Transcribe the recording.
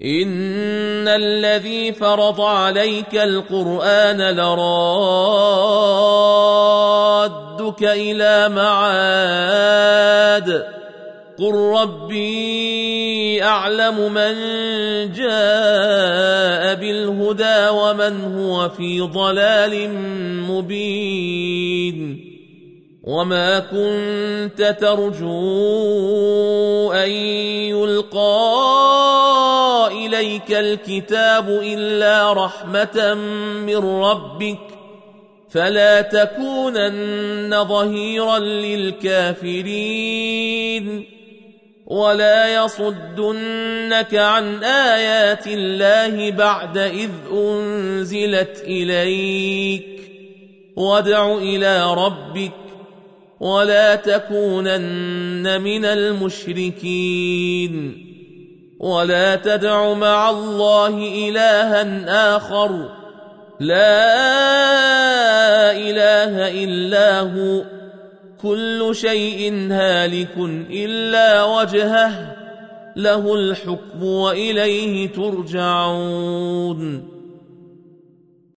إن الذي فرض عليك القرآن لرادك إلى معاد قل ربي أعلم من جاء بالهدى ومن هو في ضلال مبين وما كنت ترجو أن يلقى إليك الكتاب إلا رحمة من ربك فلا تكونن ظهيرا للكافرين ولا يصدنك عن آيات الله بعد إذ أنزلت إليك وادع إلى ربك ولا تكونن من المشركين ولا تدع مع الله إلها آخر لا إله إلا هو كل شيء هالك إلا وجهه له الحكم وإليه ترجعون